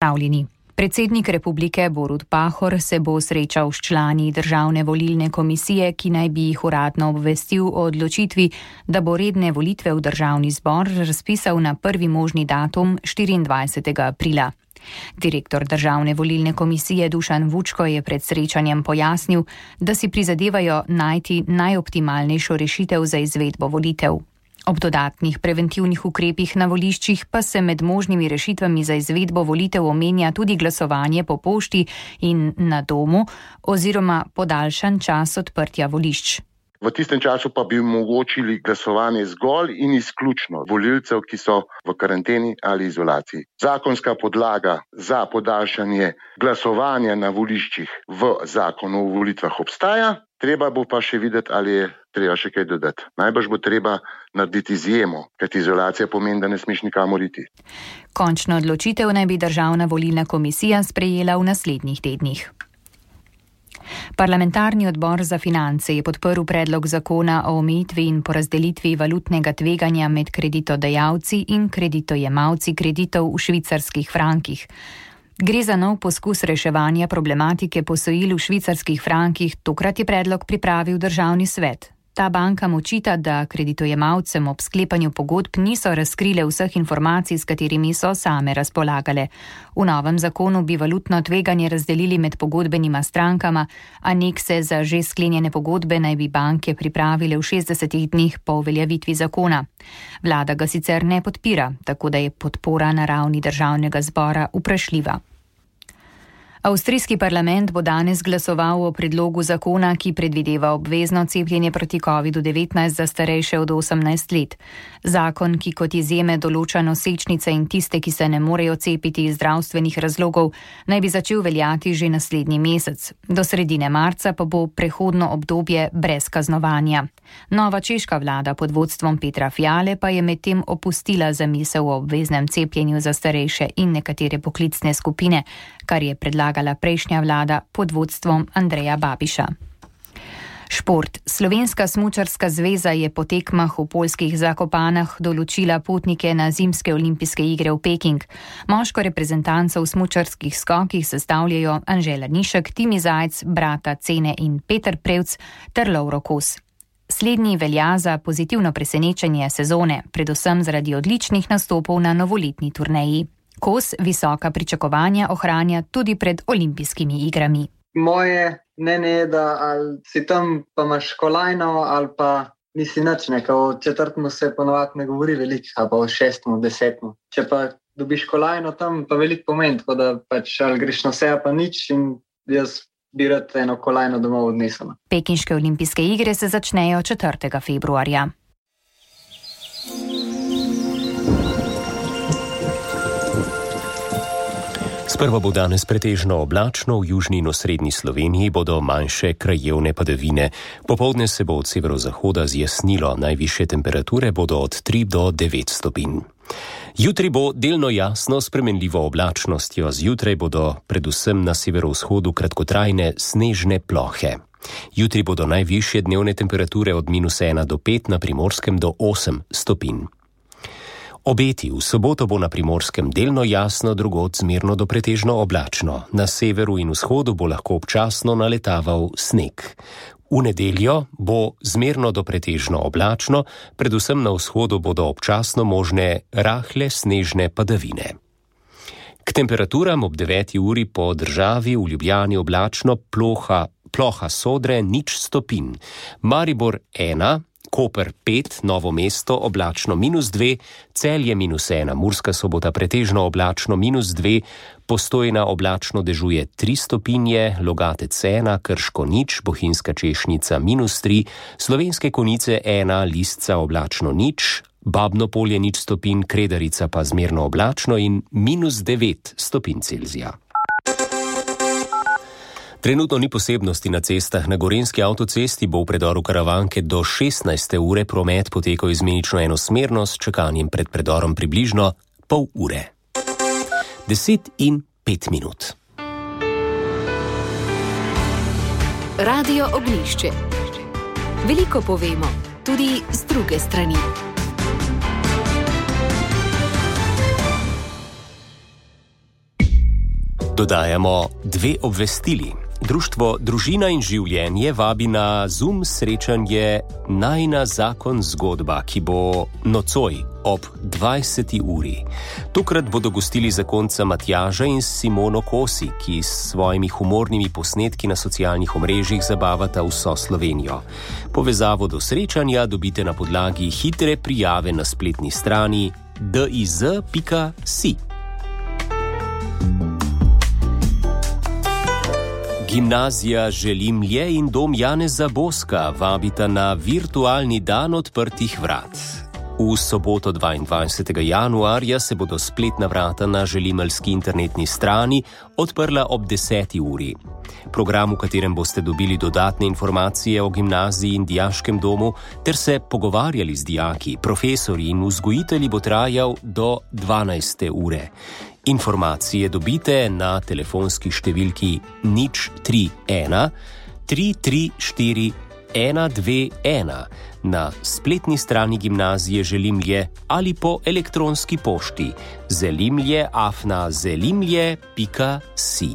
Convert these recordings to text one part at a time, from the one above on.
Pozdravljeni. Predsednik republike Borut Pahor se bo srečal s člani Državne volilne komisije, ki naj bi jih uradno obvestil o odločitvi, da bo redne volitve v državni zbor razpisal na prvi možni datum 24. aprila. Direktor Državne volilne komisije Dušan Vučko je pred srečanjem pojasnil, da si prizadevajo najti najoptimalnejšo rešitev za izvedbo volitev. Ob dodatnih preventivnih ukrepih na voliščih pa se med možnimi rešitvami za izvedbo volitev omenja tudi glasovanje po pošti in na domu oziroma podaljšan čas odprtja volišč. V tistem času pa bi omogočili glasovanje zgolj in izključno volilcev, ki so v karanteni ali izolaciji. Zakonska podlaga za podaljšanje glasovanja na voliščih v zakonu o volitvah obstaja, treba bo pa še videti, ali je treba še kaj dodati. Najbrž bo treba narediti izjemo, kajti izolacija pomeni, da ne smeš nikamor iti. Končno odločitev naj bi Državna volilna komisija sprejela v naslednjih tednih. Parlamentarni odbor za finance je podprl predlog zakona o omejitvi in porazdelitvi valutnega tveganja med kreditodajalci in kreditojemalci kreditov v švicarskih frankih. Gre za nov poskus reševanja problematike posojil v švicarskih frankih, tokrat je predlog pripravil Državni svet. Ta bankam očita, da kreditojemalcem ob sklepanju pogodb niso razkrile vseh informacij, s katerimi so same razpolagale. V novem zakonu bi valutno tveganje razdelili med pogodbenima strankama, anekse za že sklenjene pogodbe naj bi banke pripravile v 60 dneh po uveljavitvi zakona. Vlada ga sicer ne podpira, tako da je podpora na ravni Državnega zbora vprašljiva. Avstrijski parlament bo danes glasoval o predlogu zakona, ki predvideva obvezno cepljenje proti COVID-19 za starejše od 18 let. Zakon, ki kot izjeme določa nosečnice in tiste, ki se ne morejo cepiti iz zdravstvenih razlogov, naj bi začel veljati že naslednji mesec. Do sredine marca pa bo prehodno obdobje brez kaznovanja. Nova češka vlada pod vodstvom Petra Fiale pa je medtem opustila zamisel o obveznem cepljenju za starejše in nekatere poklicne skupine, kar je predlagala prejšnja vlada pod vodstvom Andreja Babiša. Šport. Slovenska smučarska zveza je po tekmah v poljskih Zakopanah določila potnike na zimske olimpijske igre v Peking. Moško reprezentanco v smučarskih skokih sestavljajo Anžela Nišek, Timi Zajc, brata Cene in Peter Prevc ter Lovro Kos. Slednji velja za pozitivno presenečenje sezone, predvsem zaradi odličnih nastopov na novoletni turneji. Kos visoka pričakovanja ohranja tudi pred olimpijskimi igrami. Moje mnenje je, da ali si tam pa imaš kolajno ali pa nisi nič, o četrtmu se ponovadi ne govori veliko, ali pa o šestmu, desetmu. Če pa dobiš kolajno tam, pa veliko pomeni, tako da pač ali greš na vse, pa nič in jaz bi rad eno kolajno domov odnesel. Pekinške olimpijske igre se začnejo 4. februarja. Sprva bo danes pretežno oblačno, v južni in osrednji Sloveniji bodo manjše krajevne padavine. Popoldne se bo od severozahoda zjasnilo, najvišje temperature bodo od 3 do 9 stopinj. Jutri bo delno jasno s spremenljivo oblačnostjo, zjutraj bodo predvsem na severovzhodu kratkotrajne snežne plohe. Jutri bodo najvišje dnevne temperature od -1 do 5, na Primorskem do 8 stopinj. Obeti. V soboto bo na Primorskem delno jasno, drugod zmerno do pretežno oblačno. Na severu in vzhodu bo lahko občasno naletaval sneg. V nedeljo bo zmerno do pretežno oblačno, predvsem na vzhodu bodo občasno možne rahle snežne padavine. K temperaturam ob 9. uri po državi v Ljubljani oblačno, ploha Sodre 0 stopinj. Maribor 1, Koper 5, Novo mesto oblačno -2, Celje -1, Murska Sobota pretežno oblačno -2, Postojna oblačno dežuje 3 stopinje, Logatec 1, Krško 0, Bohinjska Češnica -3, Slovenske Konjice 1, Lisca oblačno 0, Babno Polje 0 stopinj, Kredarica pa zmerno oblačno in -9 stopinj Celzija. Trenutno ni posebnosti na cestah. Na Gorenjski avtocesti bo v predoru Karavanke do 16. ure promet potekal izmenično enosmerno s čakanjem pred predorom približno pol ure. 10:05. Radio Ognjišče. Veliko povemo, tudi z druge strani. Dodajamo 2 obvestili. Društvo Družina in življenje vabi na Zoom srečanje Najina zakon zgodba, ki bo nocoj ob 20. uri. Tokrat bodo gostili zakonca Matjaža in Simono Kosi, ki s svojimi humornimi posnetki na socialnih omrežjih zabavata vso Slovenijo. Povezavo do srečanja dobite na podlagi hitre prijave na spletni strani diz.si. Gimnazija Želimlje in dom Janeza Boska vabita na virtualni dan odprtih vrat. V soboto 22. januarja se bodo spletna vrata na želimeljski internetni strani odprla ob 10. uri. Program, v katerem boste dobili dodatne informacije o gimnaziji in dijaškem domu ter se pogovarjali z dijaki, profesorji in vzgojitelji, bo trajal do 12. ure. Informacije dobite na telefonski številki 031 334 121 na spletni strani gimnazije Želimlje ali po elektronski pošti zelimlje@zelimlje.si.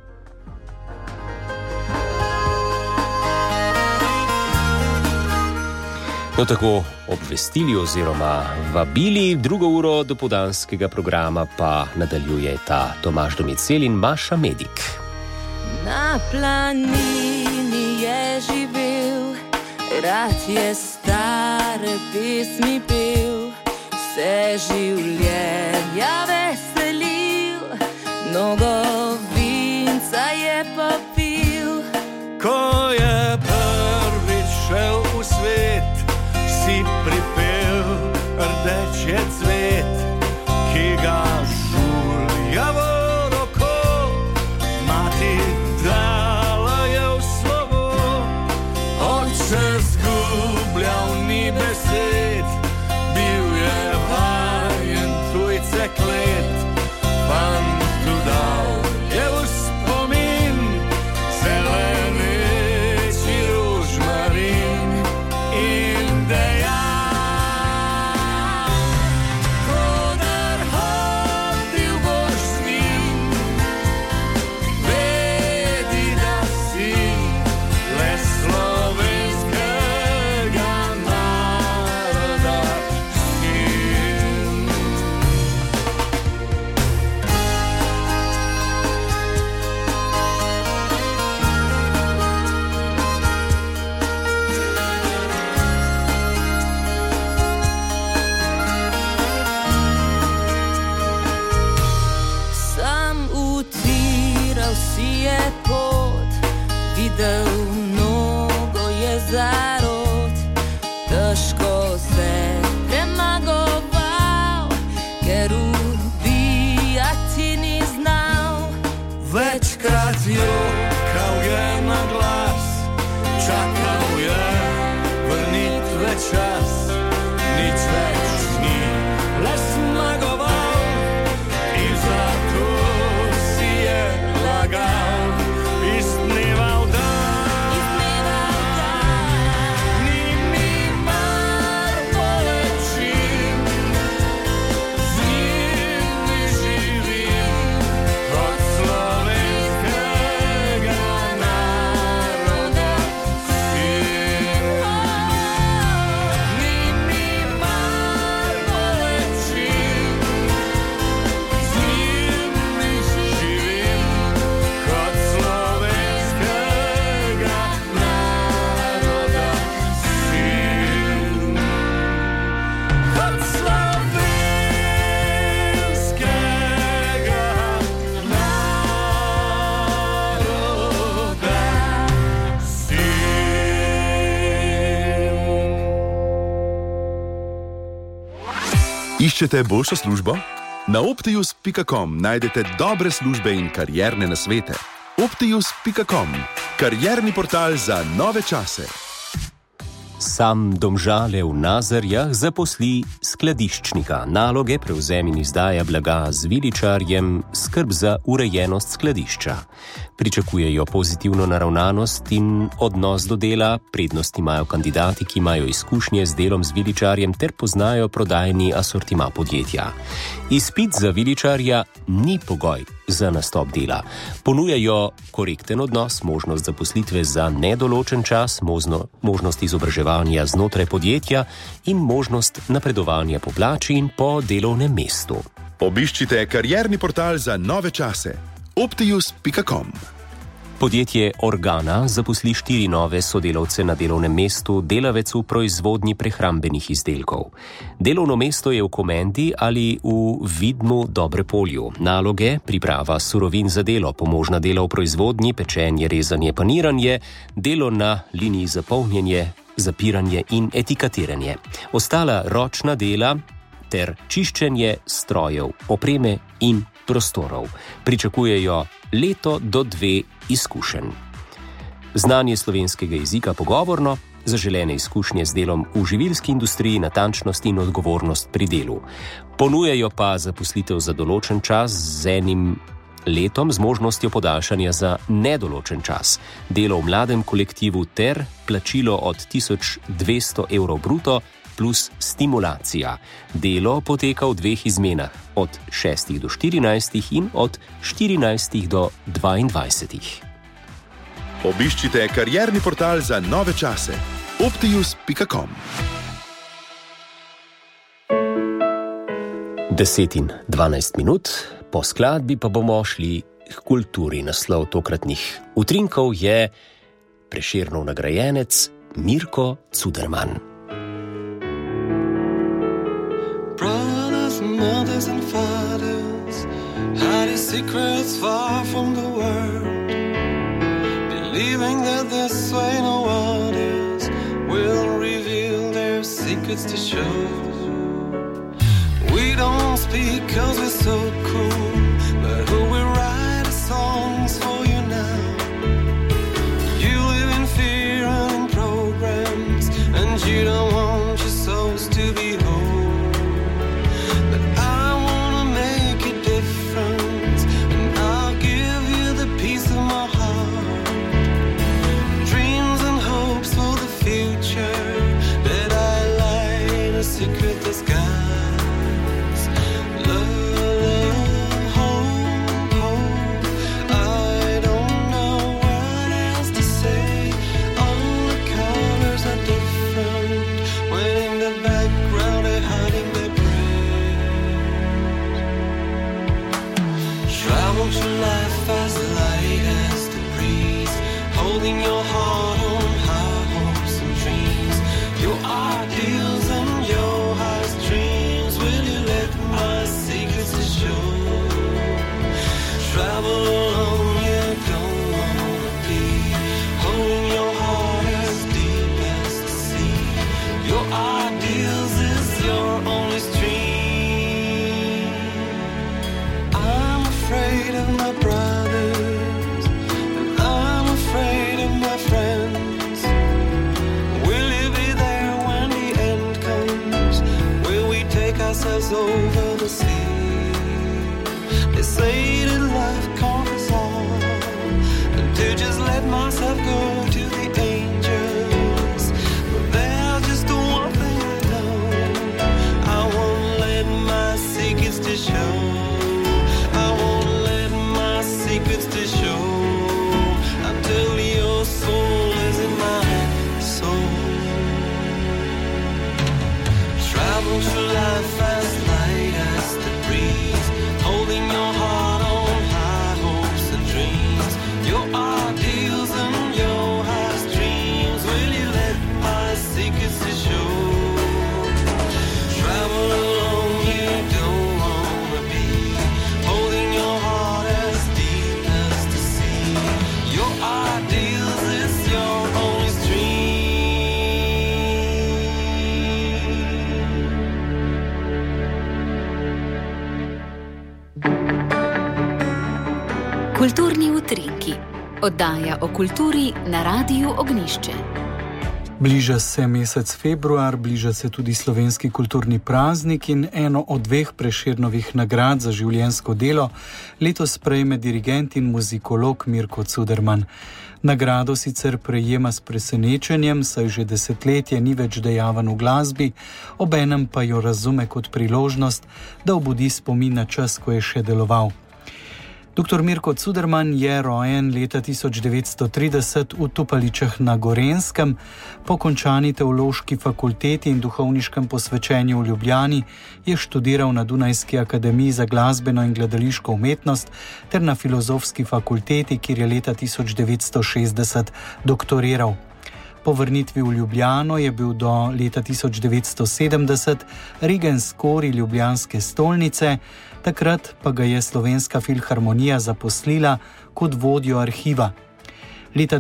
No, tako obvestili oziroma vabili, drugo uro dopoldanskega programa pa nadaljuje ta Tomaž Domicel in Maša Medik. Na planini je živel, rad je stare pesmi pel, vse življenja veselil, mnogo vinca je pa pil. Ko je prvič šel v svet, si pripel rdeč je cvet, ki ga žulja v roko, mati dala je v slovo. Oče zgubljal ni besed, bil je vajen tujce klet, fantu dal je v spomin zeleneči rožmarin in mnogo je zarod, težko se premagoval, ker ubijati ni znal. Večkrat jokal je na glas, čakal je vrnitve čas, nič več ni le zmagoval in zato si je lagal. Iščete boljšo službo? Na optius.com najdete dobre službe in karierne nasvete. Optius.com, karierni portal za nove čase. Sam Domžale v Nazarjah zaposli skladiščnika. Naloge prevzem in izdaja blaga z viličarjem, skrb za urejenost skladišča. Pričakujejo pozitivno naravnanost in odnos do dela, prednost imajo kandidati, ki imajo izkušnje z delom z viličarjem ter poznajo prodajni asortima podjetja. Izpit za viličarja ni pogoj za nastop dela. Ponujajo korekten odnos, možnost zaposlitve za nedoločen čas, možnost izobraževanja znotraj podjetja in možnost napredovanja po plači in po delovnem mestu. Obiščite karierni portal za nove čase optius.com. Podjetje Organa zaposli 4 nove sodelavce na delovnem mestu, delavec v proizvodnji prehrambenih izdelkov. Delovno mesto je v Komendi ali v Vidmu Dobrepolju. Naloge: priprava surovin za delo, pomožna dela v proizvodnji, pečenje, rezanje, paniranje, delo na liniji za polnjenje, zapiranje in etiketiranje. Ostala ročna dela ter čiščenje strojev, opreme in prostorov. Pričakujejo 1 do 2 izkušenj. Znanje slovenskega jezika pogovorno, zaželene izkušnje z delom v živilski industriji, natančnost in odgovornost pri delu. Ponujajo pa zaposlitev za določen čas z 1 letom z možnostjo podaljšanja za nedoločen čas, delo v mladem kolektivu ter plačilo od 1200 evrov bruto plus stimulacija. Delo poteka v 2 izmenah, od 6 do 14 in od 14 do 22. Obiščite karierni portal za nove čase optius.com. 10:12 minut, po skladbi pa bomo šli k kulturi. Naslov tokratnih utrinkov je Prešernov nagrajenec Mirko Cuderman. Brothers, mothers and fathers hide secrets far from the world, believing that this way no others will reveal their secrets to show. We don't speak cause we're so cool, but who will write songs for you now? You live in fear and in programs, and you don't want your souls to be whole. But I wanna make a difference, and I'll give you the peace of my heart. Dreams and hopes for the future that I light a secret that's gone. Your life as light as the breeze, holding your heart on high hopes and dreams, your ideals and your highest dreams. Will you let my secrets show? Travel alone, you don't wanna be, holding your heart as deep as the sea. Your ideals is your only stream. I'm afraid of my brothers, and I'm afraid of my friends. Will you be there when the end comes? Will we take ourselves over the sea? They say that life conquers all, and to just let myself go to the angels. But there's just one thing I know, I won't let my secrets to show. Secrets to show until your soul is in my soul. Travel through life as light as the breeze, holding your heart on high hopes and dreams. Your ideals and your highest dreams. Will you let my secrets to show? Travel alone, you don't wanna be, holding your heart as deep as the sea. Your ideals is your only stream. Kulturni utrinki. Oddaja o kulturi na Radiu Ognišče. Bliža se mesec februar, bliža se tudi slovenski kulturni praznik in eno od dveh Prešernovih nagrad za življenjsko delo letos prejme dirigent in muzikolog Mirko Cuderman. Nagrado sicer prejema s presenečenjem, saj že desetletje ni več dejaven v glasbi, obenem pa jo razume kot priložnost, da obudi spomin na čas, ko je še deloval. Dr. Mirko Cuderman je rojen leta 1930 v Tupaličah na Gorenjskem, po končani teološki fakulteti in duhovniškem posvečenju v Ljubljani je študiral na Dunajski akademiji za glasbeno in gledališko umetnost ter na Filozofski fakulteti, kjer je leta 1960 doktoriral. Po vrnitvi v Ljubljano je bil do leta 1970 regen skori ljubljanske stolnice, takrat pa ga je Slovenska filharmonija zaposlila kot vodjo arhiva. Leta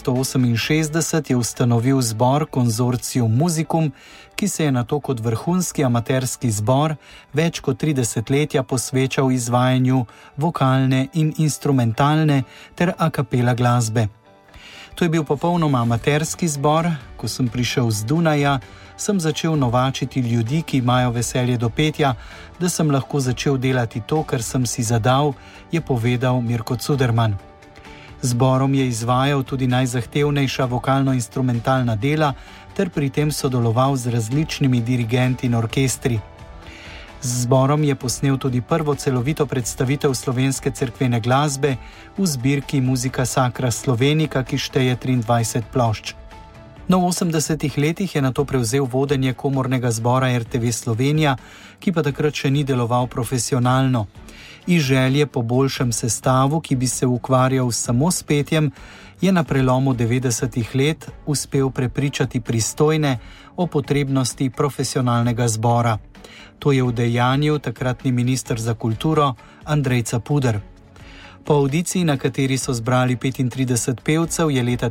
1968 je ustanovil zbor Consortium Musicum, ki se je nato kot vrhunski amaterski zbor več kot 30 letja posvečal izvajanju vokalne in instrumentalne ter a cappella glasbe. To je bil popolnoma amaterski zbor. Ko sem prišel z Dunaja, sem začel novačiti ljudi, ki imajo veselje do petja, da sem lahko začel delati to, kar sem si zadal, je povedal Mirko Cuderman. Zborom je izvajal tudi najzahtevnejša vokalno-instrumentalna dela ter pri tem sodeloval z različnimi dirigenti in orkestri. Z zborom je posnel tudi prvo celovito predstavitev slovenske cerkvene glasbe v zbirki Musica Sacra Slovenica, ki šteje 23 plošč. No, v 80-ih letih je nato prevzel vodenje komornega zbora RTV Slovenija, ki pa takrat še ni deloval profesionalno. Iz želje po boljšem sestavu, ki bi se ukvarjal samo s petjem, je na prelomu 90-ih let uspel prepričati pristojne o potrebnosti profesionalnega zbora. To je udejanjil takratni minister za kulturo Andrej Capuder. Po audiciji, na kateri so zbrali 35 pevcev, je leta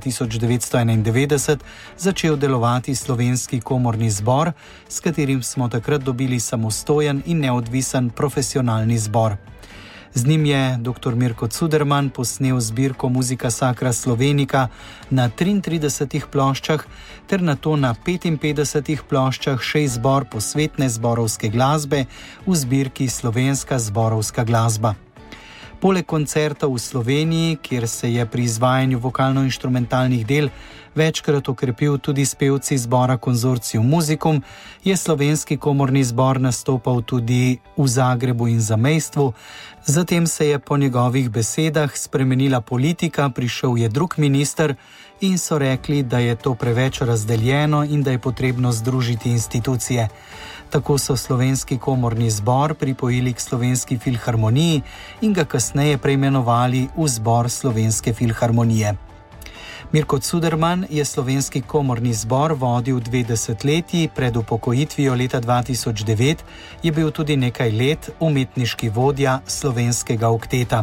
1991 začel delovati Slovenski komorni zbor, s katerim smo takrat dobili samostojen in neodvisen profesionalni zbor. Z njim je dr. Mirko Cuderman posnel zbirko Musica Sacra Slovenica na 33 ploščah ter nato na 55 ploščah še izbor posvetne zborovske glasbe v zbirki Slovenska zborovska glasba. Poleg koncertov v Sloveniji, kjer se je pri izvajanju vokalno-inštrumentalnih del večkrat okrepil tudi s pevci zbora Consortium Musicum, je Slovenski komorni zbor nastopal tudi v Zagrebu in zamejstvu. Zatem se je po njegovih besedah spremenila politika, prišel je drug minister in so rekli, da je to preveč razdeljeno in da je potrebno združiti institucije. Tako so Slovenski komorni zbor pripojili k Slovenski filharmoniji in ga kasneje preimenovali v zbor Slovenske filharmonije. Mirko Cuderman je Slovenski komorni zbor vodil 2 desetletji, pred upokojitvijo leta 2009 je bil tudi nekaj let umetniški vodja Slovenskega okteta.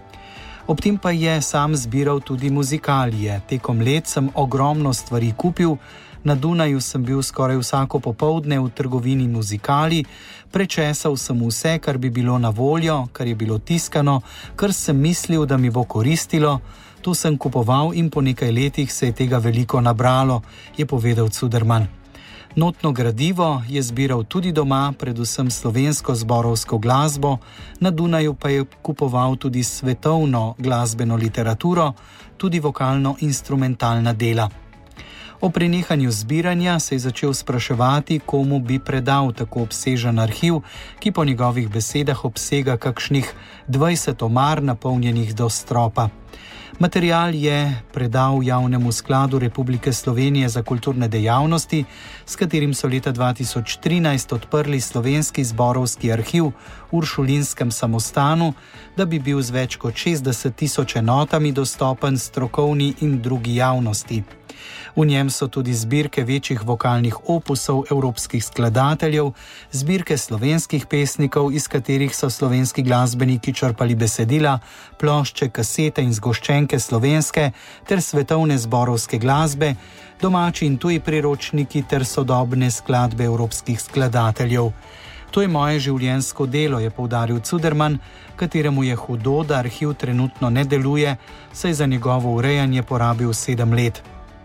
Ob tem pa je sam zbiral tudi muzikalije. Tekom let sem ogromno stvari kupil. Na Dunaju sem bil skoraj vsako popoldne v trgovini Muzikali, prečesal sem vse, kar bi bilo na voljo, kar je bilo tiskano, kar sem mislil, da mi bo koristilo. To sem kupoval in po nekaj letih se je tega veliko nabralo, je povedal Cuderman. Notno gradivo je zbiral tudi doma, predvsem slovensko zborovsko glasbo, na Dunaju pa je kupoval tudi svetovno glasbeno literaturo, tudi vokalno-instrumentalna dela. O prenehanju zbiranja se je začel spraševati, komu bi predal tako obsežen arhiv, ki po njegovih besedah obsega kakšnih 20 omar napolnjenih do stropa. Material je predal Javnemu skladu Republike Slovenije za kulturne dejavnosti, s katerim so leta 2013 odprli Slovenski zborovski arhiv v Uršulinskem samostanu, da bi bil z več kot 60 tisoč enotami dostopen strokovni in drugi javnosti. V njem so tudi zbirke večjih vokalnih opusov evropskih skladateljev, zbirke slovenskih pesnikov, iz katerih so slovenski glasbeniki črpali besedila, plošče, kasete in zgoščenke slovenske ter svetovne zborovske glasbe, domači in tuji priročniki ter sodobne skladbe evropskih skladateljev. To je moje življenjsko delo, je poudaril Cuderman, kateremu je hudo, da arhiv trenutno ne deluje, saj za njegovo urejanje porabil 7 let.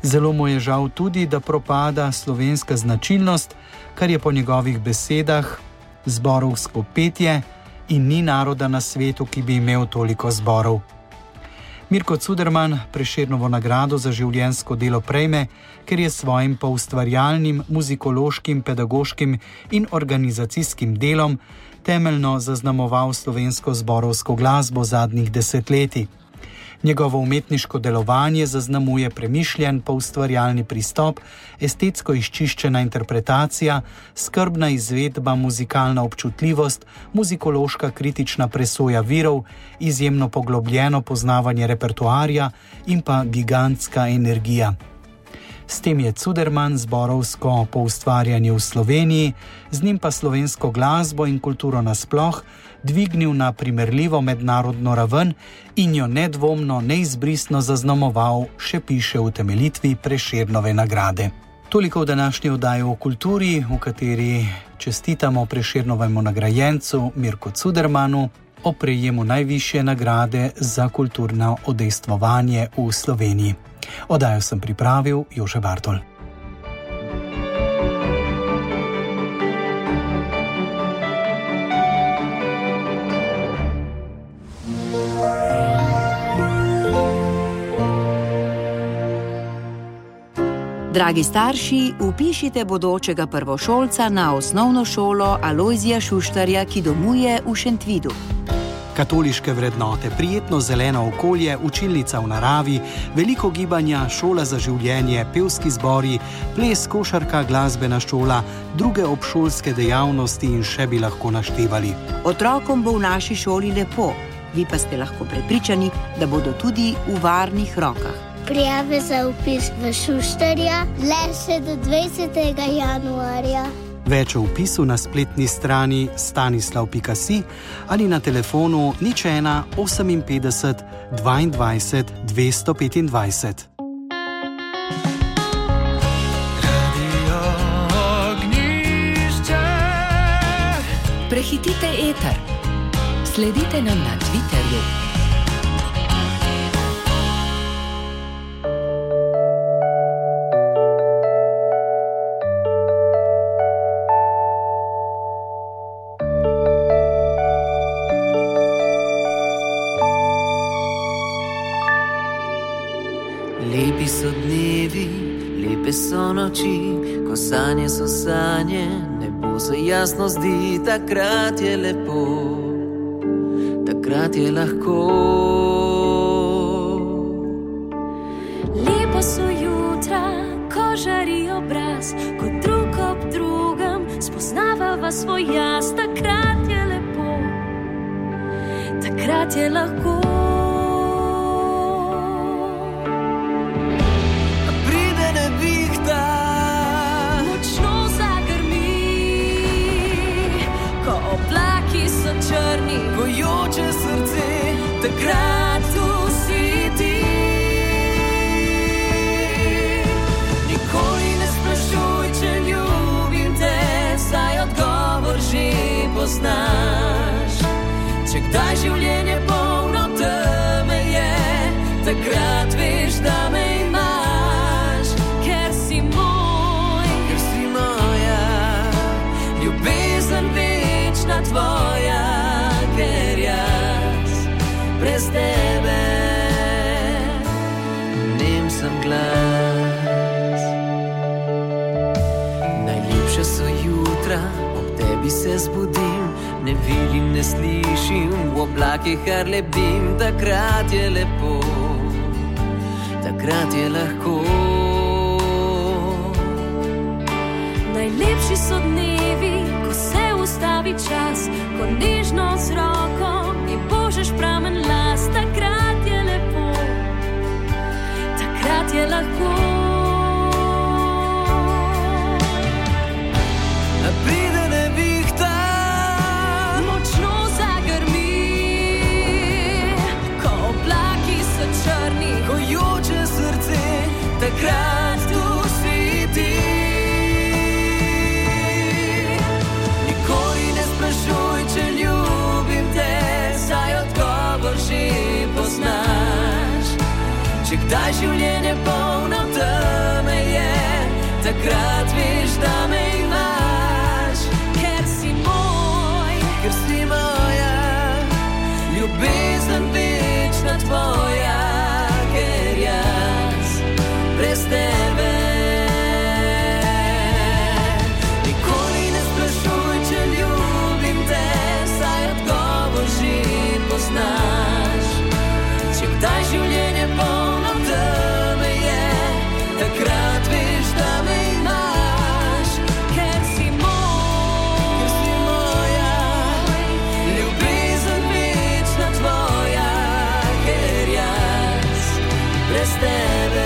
Zelo mu je žal tudi, da propada slovenska značilnost, kar je po njegovih besedah zborovsko petje in ni naroda na svetu, ki bi imel toliko zborov. Mirko Cuderman Prešernovo nagrado za življenjsko delo prejme, ker je svojim poustvarjalnim, muzikološkim, pedagoškim in organizacijskim delom temeljno zaznamoval slovensko zborovsko glasbo zadnjih desetletij. Njegovo umetniško delovanje zaznamuje premišljen poustvarjalni pristop, estetsko izčiščena interpretacija, skrbna izvedba, muzikalna občutljivost, muzikološka kritična presoja virov, izjemno poglobljeno poznavanje repertoarja in pa gigantska energija. S tem je Cuderman zborovsko poustvarjanje v Sloveniji, z njim pa slovensko glasbo in kulturo nasploh dvignil na primerljivo mednarodno raven in jo nedvomno, neizbrisno zaznamoval, še piše v utemeljitvi Prešernove nagrade. Toliko v današnji oddaji o kulturi, v kateri čestitamo Prešernovemu nagrajencu Mirku Cudermanu o prejemu najvišje nagrade za kulturno udejstvovanje v Sloveniji. Oddajo sem pripravil Jože Bartol. Dragi starši, vpišite bodočega prvošolca na osnovno šolo Alojzija Šuštarja, ki domuje v Šentvidu. Katoliške vrednote, prijetno zeleno okolje, učilnica v naravi, veliko gibanja, šola za življenje, pevski zbori, ples, košarka, glasbena šola, druge obšolske dejavnosti in še bi lahko naštevali. Otrokom bo v naši šoli lepo, vi pa ste lahko prepričani, da bodo tudi v varnih rokah. Prijave za vpis v Šuštarja le še do 20. januarja. Več o vpisu na spletni strani stanislav.si ali na telefonu 01 58 22 225. Prehitite eter. Sledite nam na Twitterju. Lepi so dnevi, lepe so noči, ko sanje so sanje, nebo se jasno zdi, takrat je lepo, takrat je lahko. Lepo so jutra, ko žari obraz, ko drug ob drugem spoznava svoj jaz, takrat je lepo, takrat je lahko. Črni, bojoče srce, takrat tu si ti. Nikoli ne sprašuj, če ljubim te, saj odgovor že poznaš. Če kdaj življenje polno teme je, takrat veš, da me imaš. Ker si moj, ker si moja, ljubezen večna tvoja. Ker jaz brez tebe nem sem glas. Najlepše so jutra, ob tebi se zbudim, ne vidim, ne slišim, v oblakih kar lebdim, takrat je lepo, takrat je lahko. Najlepši so dnevi, ko se ustavi čas, ko nežno z roko mi božeš pramen las, takrat je lepo, takrat je lahko. Pride nevihta, močno zagrmi, ko oblaki so črni, ko joče srce, takrat tu si ti. Če ljubim te, saj odgovor že Če kdaj življenje polno teme je, takrat veš, da me imaš. Ker si moj, ker si moja, ljubezen večna tvoja, ker jaz brez tebe nikoli ne sprašuj, če ljubim te, saj odgovor že poznaš. Če kdaj življenje polno teme je, takrat veš, da me imaš. ker si moja, ljubezen večna tvoja, ker jaz brez tebe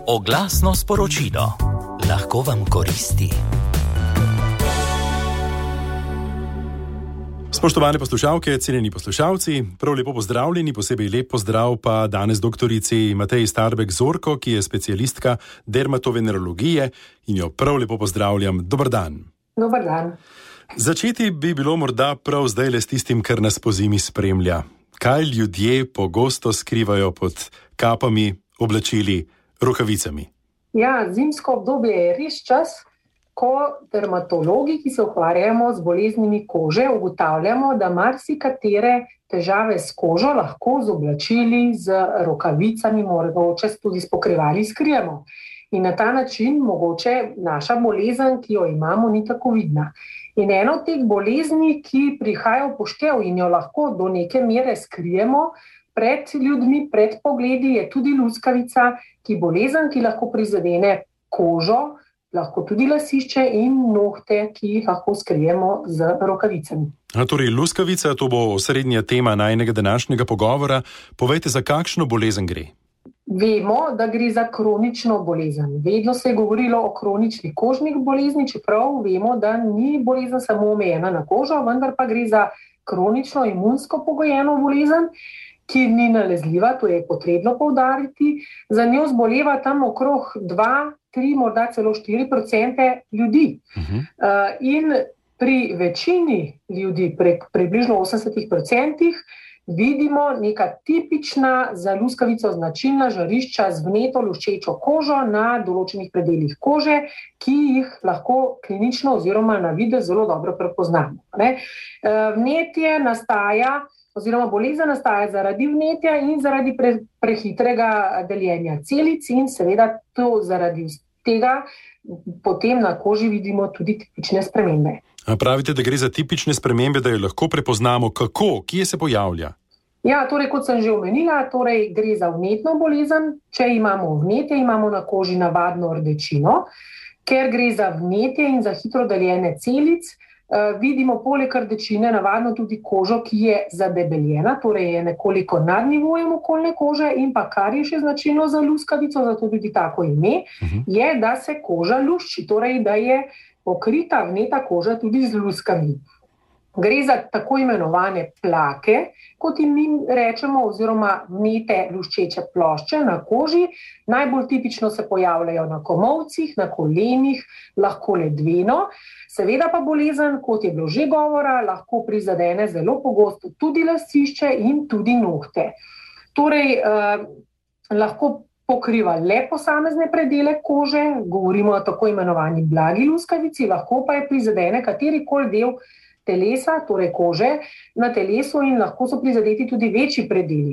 Oglasno sporočilo. Lahko vam koristi. Spoštovane poslušalke, cenjeni poslušalci, prav lepo pozdravljeni, posebej lep pozdrav pa danes doktorici Mateji Starbek Zorko, ki je specialistka dermatovenerologije in jo prav lepo pozdravljam. Dober dan. Dober dan. Začeti bi bilo morda prav zdajle s tistim, kar nas po zimi spremlja. Kaj ljudje pogosto skrivajo pod kapami, oblačili, rokavicami? Ja, zimsko obdobje je res čas, ko dermatologi, ki se ukvarjamo z boleznimi kože, ugotavljamo, da marsikatere težave s kožo lahko z oblačili, z rokavicami, mogoče tudi s pokrivali skrijemo. In na ta način mogoče naša bolezen, ki jo imamo, ni tako vidna. In ena od teh bolezni, ki prihaja v poštev in jo lahko do neke mere skrijemo pred ljudmi, pred pogledi, je tudi luskavica, ki bolezen, ki lahko prizadene kožo, lahko tudi lasišče in nohte, ki jih lahko skrijemo z rokavicami. Torej, luskavica, to bo osrednja tema najinega današnjega pogovora. Povejte, za kakšno bolezen gre? Vemo, da gre za kronično bolezen. Vedno se je govorilo o kroničnih kožnih bolezni, čeprav vemo, da ni bolezen samo omejena na kožo, vendar pa gre za kronično imunsko pogojeno bolezen, ki ni nalezljiva, to je potrebno poudariti. Za njo zboleva tam okrog 2, 3, morda celo 4% ljudi. In pri večini ljudi, približno 80%, vidimo neka tipična za luskavico značilna žarišča z vneto luščečo kožo na določenih predeljih kože, ki jih lahko klinično oziroma na videz zelo dobro prepoznamo. Vnetje nastaja, oziroma bolezen nastaja zaradi vnetja in zaradi prehitrega deljenja celic in seveda to zaradi tega potem na koži vidimo tudi tipične spremembe. Pravite, da gre za tipične spremembe, da jo lahko prepoznamo. Kako? Kje se pojavlja? Ja, torej, kot sem že omenila, gre za vnetno bolezen. Če imamo vnetje, imamo na koži navadno rdečino. Ker gre za vnetje in za hitro deljene celic, vidimo poleg rdečine navadno tudi kožo, ki je zadebeljena, torej je nekoliko nad nivojem okolne kože, in pa kar je še značilno za luskavico, zato tudi tako ime, je, da se koža lušči, torej da je pokrita vneta koža tudi z luskami. Gre za tako imenovane plake, kot jim mi rečemo, oziroma vnete luščeče plošče na koži. Najbolj tipično se pojavljajo na komolcih, na kolenih, lahko ledveno. Seveda pa bolezen, kot je bilo že govora, lahko prizadene zelo pogosto tudi lasišče in tudi nohte. Torej, lahko pokriva le posamezne predele kože, govorimo o tako imenovani blagi luskavici, lahko pa je prizadene katerikoli del telesa, torej kože, na telesu in lahko so prizadeti tudi večji predeli.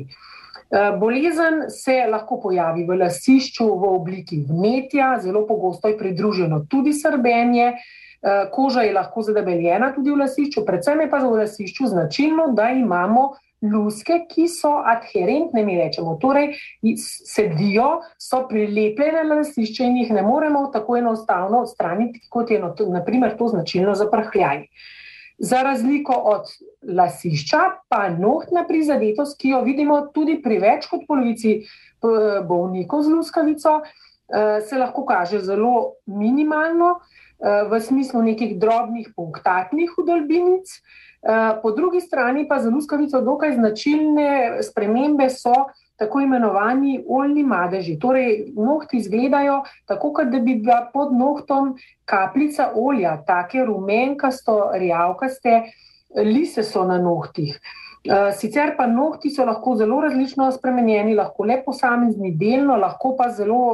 Bolezen se lahko pojavi v lasišču v obliki vnetja, zelo pogosto je pridruženo tudi srbenje, koža je lahko zadebeljena tudi v lasišču, predvsem je pa v lasišču značilno, da imamo luske, ki so adherentne, mi rečemo, torej sedijo, so prilepljene na lasišče in jih ne moremo tako enostavno odstraniti, kot je na primer to značilno za prhljaj. Za razliko od lasišča pa nohtna prizadetost, ki jo vidimo tudi pri več kot polovici bolnikov z luskavico, se lahko kaže zelo minimalno, v smislu nekih drobnih punktatnih vdolbinic. Po drugi strani pa za luskavico dokaj značilne spremembe so tako imenovani oljni madeži. Torej, nohti izgledajo tako, kot da bi bila pod nohtom kapljica olja, take rumenkasto, rjavkaste lise so na nohtih. Sicer pa nohti so lahko zelo različno spremenjeni, lahko le posamezni delno, lahko pa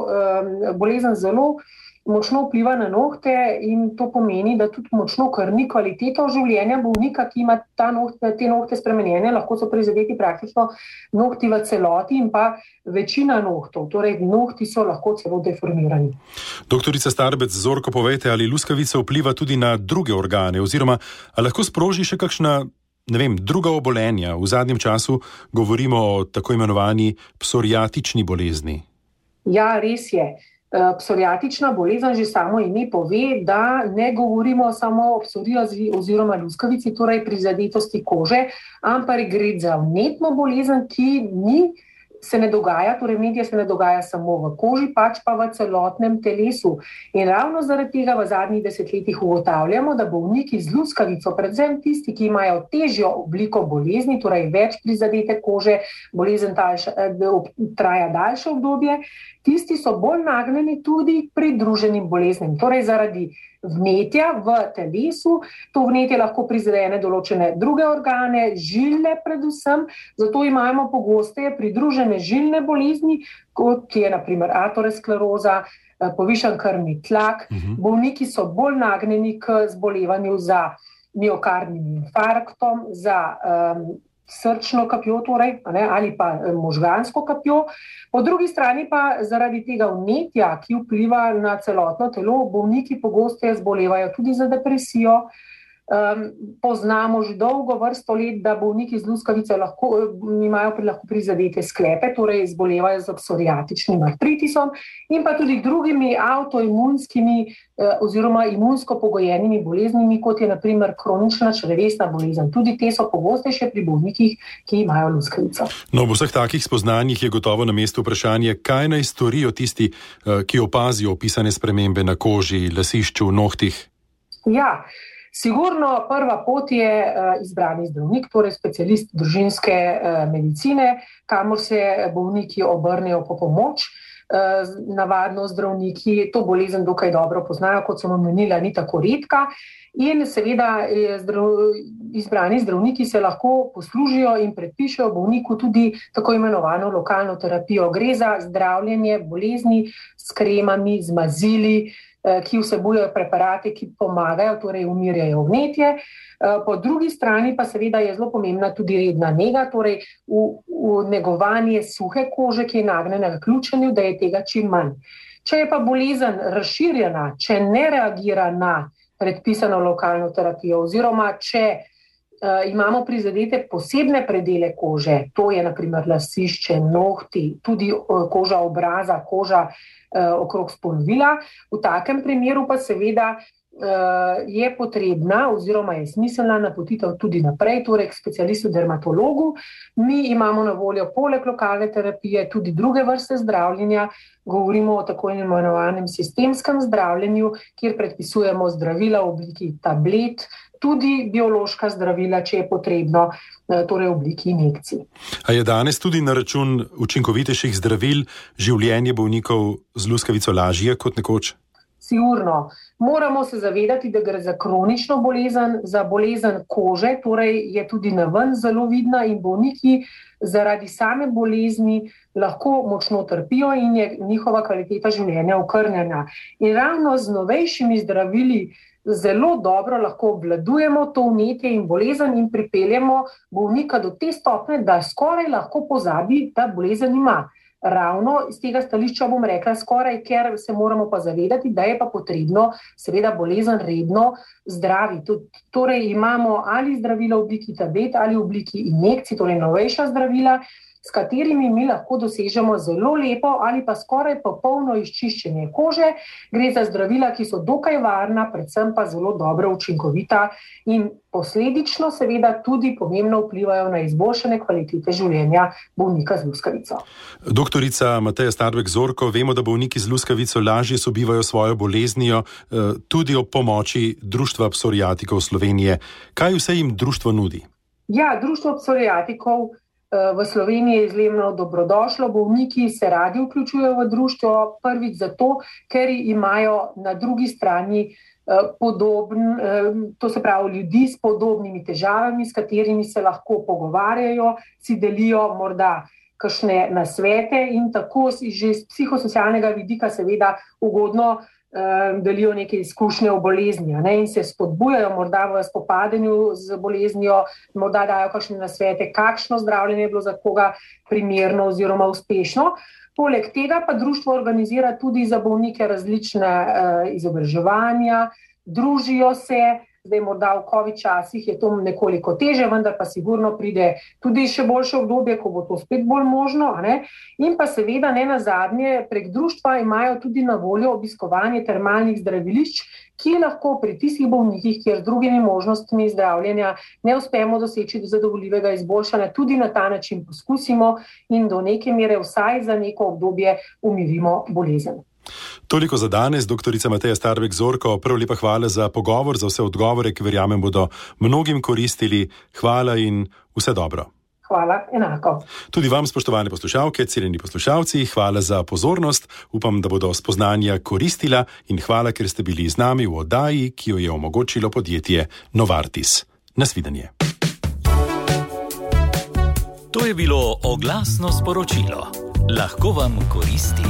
bolezen zelo močno vpliva na nohte in to pomeni, da tudi močno krni kvaliteto življenja bolnika, ki ima te nohte spremenjene, lahko so prizadeti praktično nohti v celoti in pa večina nohtov, torej nohti so lahko celo deformirani. Doktorica Starbek Zorko, povejte, ali luskavica vpliva tudi na druge organe oziroma ali lahko sproži še kakšna, druga obolenja? V zadnjem času govorimo o tako imenovani psoriatični bolezni. Ja, res je. Psoriatična bolezen že samo ime pove, da ne govorimo samo o psoriazi oziroma luskavici, torej prizadetosti kože, ampak gre za vnetno bolezen, ki ni se ne dogaja, torej vnetje se ne dogaja samo v koži, pač pa v celotnem telesu. In ravno zaradi tega v zadnjih desetletjih ugotavljamo, da bolniki z luskavico, predvsem tisti, ki imajo težjo obliko bolezni, torej več prizadete kože, bolezen traja daljše obdobje, tisti so bolj nagnjeni tudi pridruženim boleznim, torej zaradi vnetja v telesu. To vnetje lahko prizadene določene druge organe, žilne predvsem, zato imamo pogosteje pridružene žilne bolezni, kot je na primer ateroskleroza, povišan krvni tlak. Bolniki so bolj nagnjeni k zbolevanju za miokardnim infarktom, za srčno kapjo torej, ali pa možgansko kapjo. Po drugi strani pa zaradi tega vnetja, ki vpliva na celotno telo, bolniki pogosteje zbolevajo tudi za depresijo. Poznamo že dolgo vrsto let, da bolniki z luskavico imajo lahko prizadete sklepe, torej zbolevajo z psoriatičnim artritisom in pa tudi drugimi avtoimunskimi oziroma imunsko pogojenimi boleznimi, kot je na primer kronična črevesna bolezen. Tudi te so pogostejše pri bolnikih, ki imajo luskavico. No, v vseh takih spoznanjih je gotovo na mestu vprašanje, kaj naj storijo tisti, ki opazijo opisane spremembe na koži, lasišču, nohtih? Ja, sigurno prva pot je izbrani zdravnik, torej specialist družinske medicine, kamor se bolniki obrnejo po pomoč. Navadno zdravniki to bolezen dokaj dobro poznajo, kot sem omenila, ni tako redka. In seveda izbrani zdravniki se lahko poslužijo in predpišejo bolniku tudi tako imenovano lokalno terapijo. Gre za zdravljenje bolezni s kremami, z mazili, ki vsebujejo preparate, ki pomagajo, torej umirjajo vnetje. Po drugi strani pa seveda je zelo pomembna tudi redna nega, torej negovanje suhe kože, ki je nagnjena k ključenju, da je tega čim manj. Če je pa bolezen razširjena, če ne reagira na predpisano lokalno terapijo oziroma če imamo prizadete posebne predele kože, to je na primer lasišče, nohti, tudi koža obraza, koža okrog spolovila. V takem primeru pa seveda je potrebna oziroma je smiselna napotitev tudi naprej, torej k specialistu dermatologu. Mi imamo na voljo poleg lokalne terapije tudi druge vrste zdravljenja. Govorimo o tako imenovanem sistemskem zdravljenju, kjer predpisujemo zdravila v obliki tablet, tudi biološka zdravila, če je potrebno, torej v obliki injekcij. A je danes tudi na račun učinkovitejših zdravil življenje bolnikov z luskavico lažje kot nekoč? Sigurno. Moramo se zavedati, da gre za kronično bolezen, za bolezen kože, torej je tudi naven zelo vidna in bolniki zaradi same bolezni lahko močno trpijo in je njihova kvaliteta življenja okrnjena. In ravno z novejšimi zdravili zelo dobro lahko obvladujemo to vnetje in bolezen in pripeljemo bolnika do te stopnje, da skoraj lahko pozabi, da bolezen ima. Ravno iz tega stališča bom rekla skoraj, ker se moramo pa zavedati, da je pa potrebno seveda bolezen redno zdraviti. Torej imamo ali zdravila v obliki tablet ali v obliki injekcij, torej novejša zdravila, s katerimi mi lahko dosežemo zelo lepo ali pa skoraj popolno izčiščenje kože. Gre za zdravila, ki so dokaj varna, predvsem pa zelo dobro učinkovita in posledično seveda tudi pomembno vplivajo na izboljšanje kvalitete življenja bolnika z luskavico. Doktorica Mateja Starbek Zorko, vemo, da bolniki z luskavico lažje sobivajo svojo boleznijo, tudi ob pomoči Društva psoriatikov Slovenije. Kaj vse jim društvo nudi? Ja, Društvo psoriatikov v Sloveniji je izjemno dobrodošlo. Bolniki se radi vključujejo v društvo, prvič zato, ker imajo na drugi strani to se pravi ljudi s podobnimi težavami, s katerimi se lahko pogovarjajo, si delijo morda kakšne nasvete in tako že z psihosocialnega vidika seveda ugodno delijo neke izkušnje o bolezni, in se spodbujajo morda v spopadanju z boleznijo, morda dajo kakšne nasvete, kakšno zdravljenje je bilo za koga primerno oziroma uspešno. Poleg tega pa društvo organizira tudi za bolnike različne izobraževanja, družijo se, Zdaj morda v COVID časih je to nekoliko teže, vendar pa sigurno pride tudi še boljše obdobje, ko bo to spet bolj možno. In pa seveda ne nazadnje, prek društva imajo tudi na voljo obiskovanje termalnih zdravilišč, ki lahko pri tistih bolnikih, kjer z drugimi možnostmi zdravljenja ne uspemo doseči do zadovoljivega izboljšanja, tudi na ta način poskusimo in do neke mere vsaj za neko obdobje umirimo bolezen. Toliko za danes, doktorica Mateja Starbek Zorko. Prav lepa hvala za pogovor, za vse odgovore, ki verjamem bodo mnogim koristili. Hvala in vse dobro. Hvala, enako. Tudi vam, spoštovane poslušalke, cenjeni poslušalci, hvala za pozornost. Upam, da bodo spoznanja koristila in hvala, ker ste bili z nami v oddaji, ki jo je omogočilo podjetje Novartis. Nasvidenje. To je bilo oglasno sporočilo. Lahko vam koristi.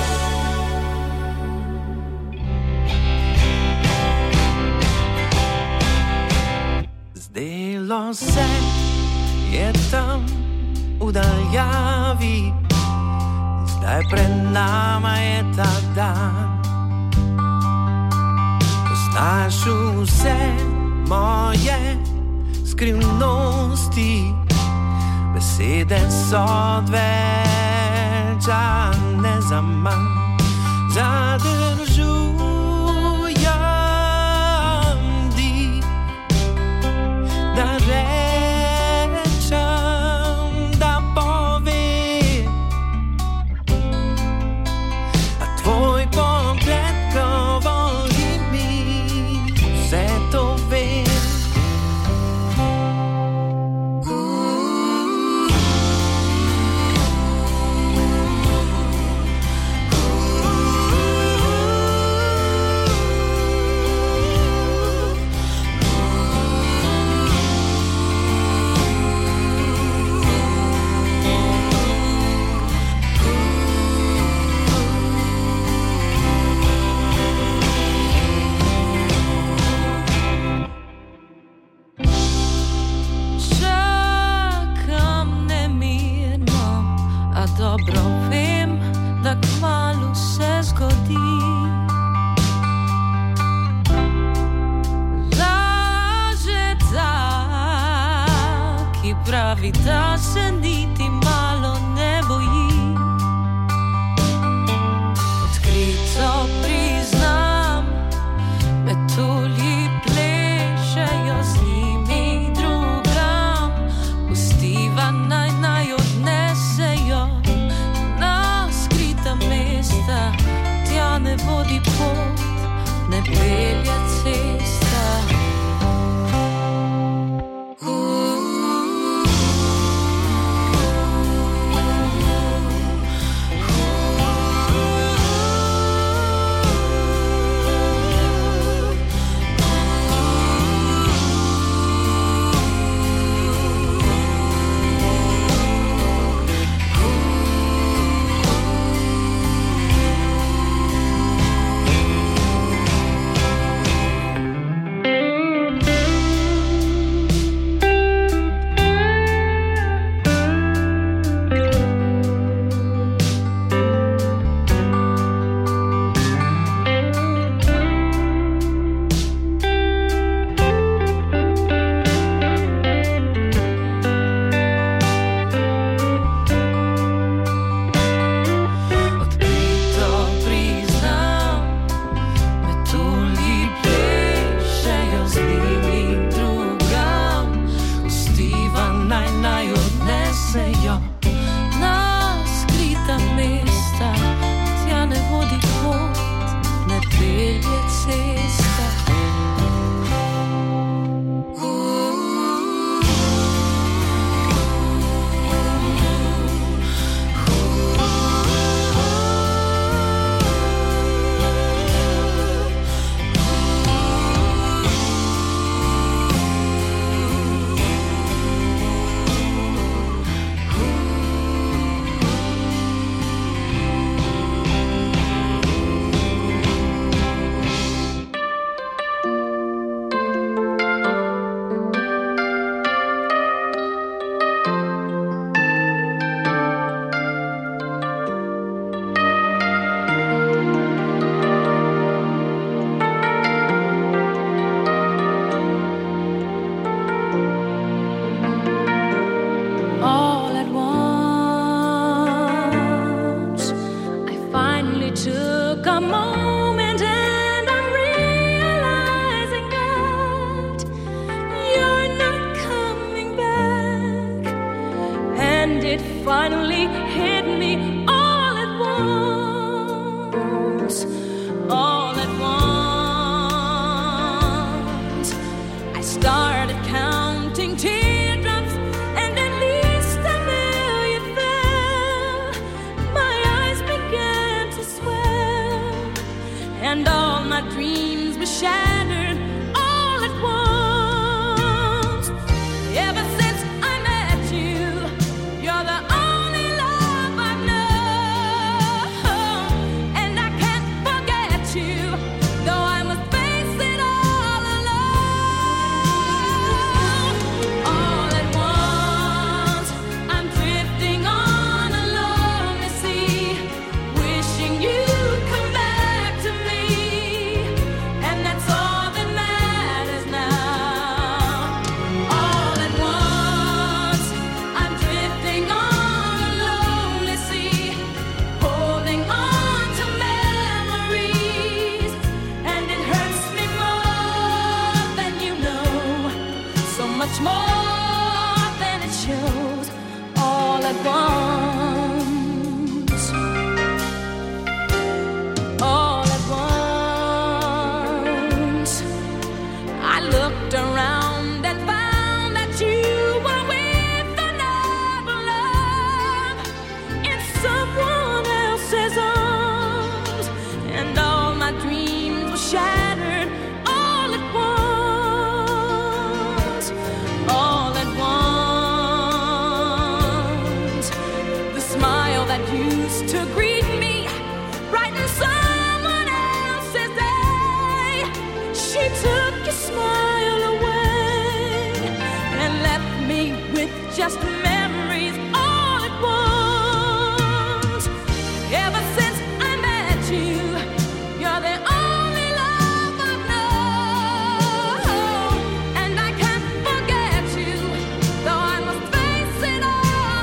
Zdelo se je tam v daljavi, zdaj pred nama je ta dan. Poznaš vse moje skrivnosti, besede so odveč, a ne za manj. Zadržujem dih, da rečem, da povem, a tvoj pogled govori mi, vse to vem. Dobro vem, da kmalu se zgodi. Laže ta, ki pravi, da se niti malo ne boji. Odkrito priznam, metulji plešejo z njimi drugam, pustiva naj odnesejo mesta, tja ne vodi pot, ne pelje cesta. took a moment and I'm realizing that you're not coming back. And it finally hit me all at once. All at once. I started counting teardrops and at least a million fell. My eyes began to swell and all my dreams were shattered all at once. Ever since I met you, you're the only love I've known, and I can't forget you, though I must face it all alone. All at once, I'm drifting on a lonely sea, wishing you'd come back to me, and that's all that matters now. All at once, I'm drifting on a lonely sea, holding on to memories, and it hurts me more than you know, so much more than it shows. All at once, all at once, I looked around and found that you were with another love in someone else's arms, and all my dreams were shattered all at once. All at once, the smile that used to greet me brightened someone else's day. She took your smile away and left me with just memories all at once. Ever since I met you, you're the only love I've known, and I can't forget you, though I must face it all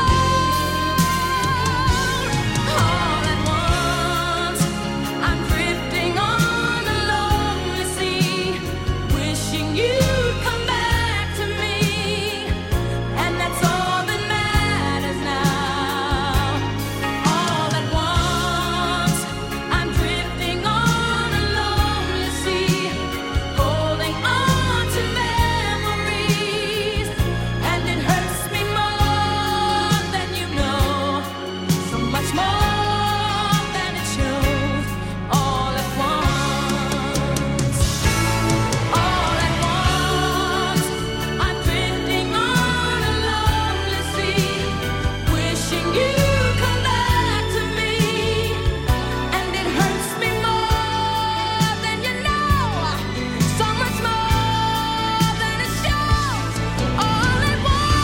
alone. All at once, I'm drifting on a lonely sea, wishing you'd come back to me, and that's all that matters now. All at once, I'm drifting on a lonely sea, holding on to memories, and it hurts me more than you know, so much more than it shows. All at once, all at once, I'm drifting on a lonely sea, wishing you'd come back to me, and it hurts me more than you know, so much more than it shows. All at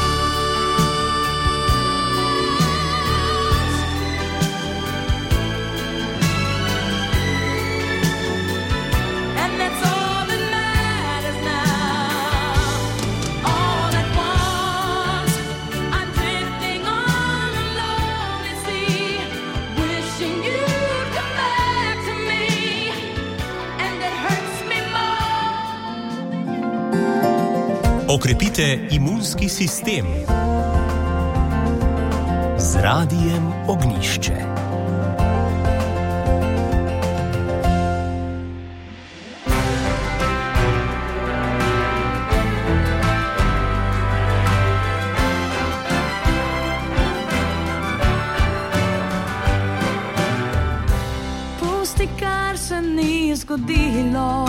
once, and that's all that matters now. All at once, I'm drifting on a lonely sea, wishing you'd come back to me, and it hurts me more. Okrepite imunski sistem z Radijem Ognjišče. Pusti, kar se ni zgodilo.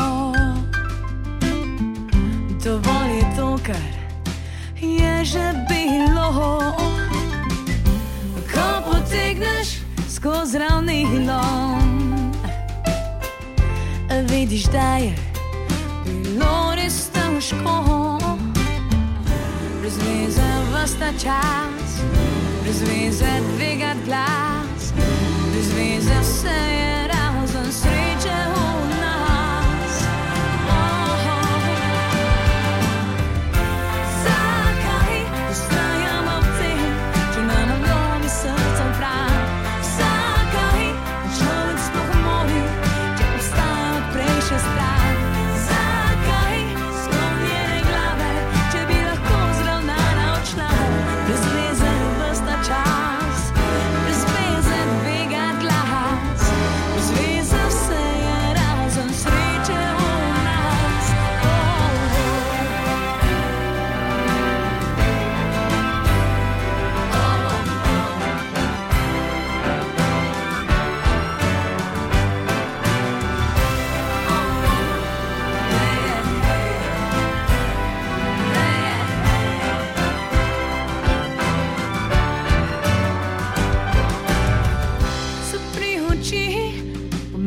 Dovolj je to, kar je že bilo. Ko potegneš skozi ravnilo, vidiš, da je bilo res težko. Brez veze ves ta čas, brez veze dvigat glas, brez veze vse je razen sreče v nas. Zakaj vztrajamo v tem, če imamo v srcu prav? Zakaj človek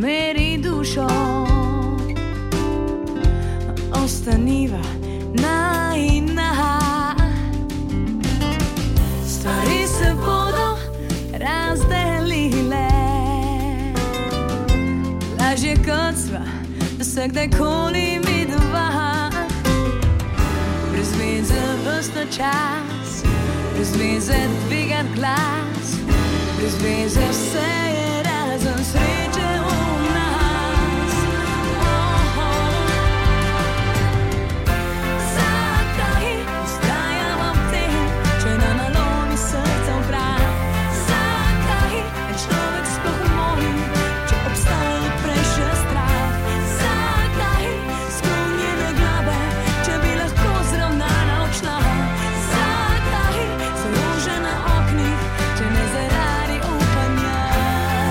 meri dušo. Ostaniva najina. Stvari se bodo razdelile. Lažje kot sva, da se kdajkoli midva. Brez veze ves na čas, brez veze dvigat glas, brez veze vse je razen sreče v nas. Zakaj vztrajam ob tem, če nam nalomi srca v prah? Zakaj je človek sploh moj, če obstaja prej še strah? Zakaj sklonjene glave, če bi lahko zravnana odšla? Zakaj so rože na oknih, če ne zaradi upanja?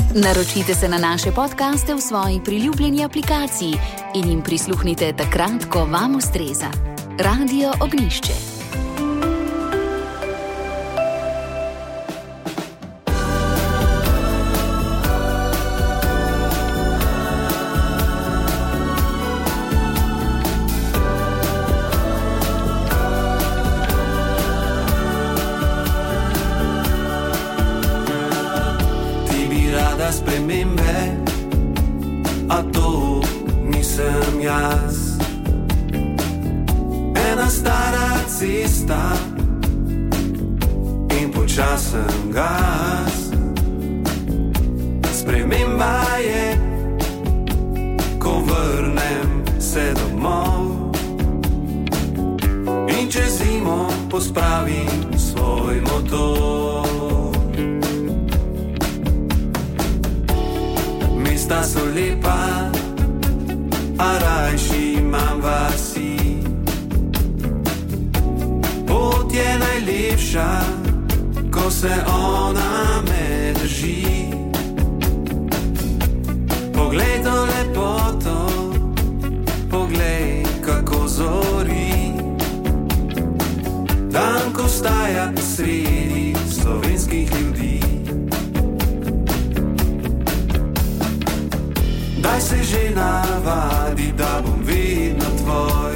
Naročite se na naše podcaste v svoji priljubljeni aplikaciji in jim prisluhnite takrat, ko vam ustreza. Radio Ognjišče. Spremembe, a to nisem jaz. Ena stara cesta in počasen gas. Sprememba je, ko vrnem se domov in čez zimo pospravim svoj motor. Mesta so lepa, a rajši imam vasi. Pot je najlepša, ko se ona me drži. Poglej to lepoto, poglej kako zori. Dan, ko vstaja sredi slovenskih ljudi. Daj se že navadi, da bom vedno tvoj.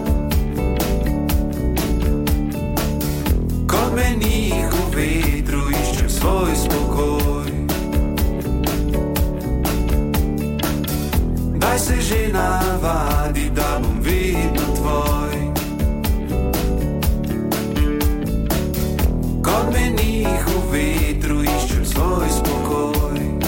Kot menih v vetru iščem svoj spokoj. Daj se že navadi, da bom vedno tvoj. Kot menih v vetru iščem svoj spokoj.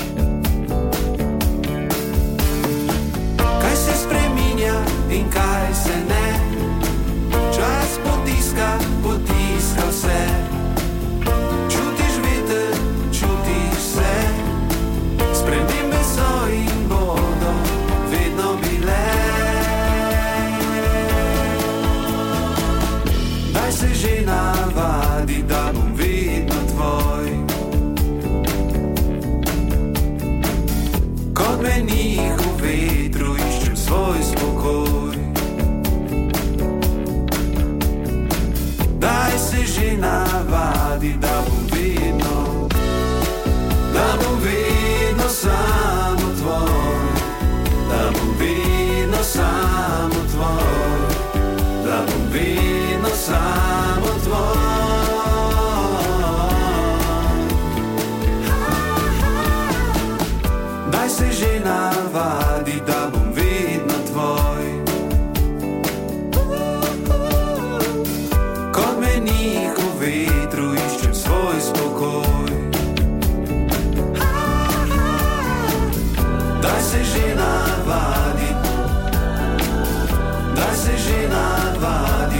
In kaj se ne, čas potiska, potiska vse. Čutiš veter, čutiš vse. Spremembe so in bodo vedno bile. Daj se že navadi, da bom vedno tvoj. Kot menih v vetru iščem svoj spokoj. Daj se že navadi, da bom vedno samo tvoj. Da bom vedno samo tvoj. Da bom vedno samo tvoj. Daj se že navadi, da bom vedno tvoj. Kot menih v vetru iščem svoj spokoj. Daj se že navadi, daj se že navadi,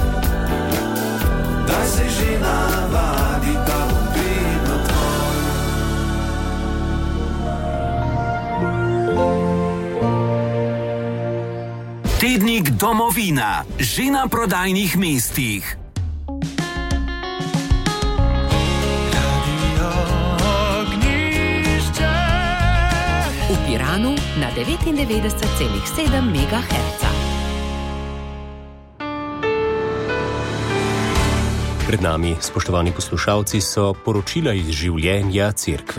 daj se že navadi, da bom vedno tvoj. Tednik Domovina, že na prodajnih mestih. V Piranu na 99,7 MHz. Pred nami, spoštovani poslušalci, so poročila iz življenja cerkve.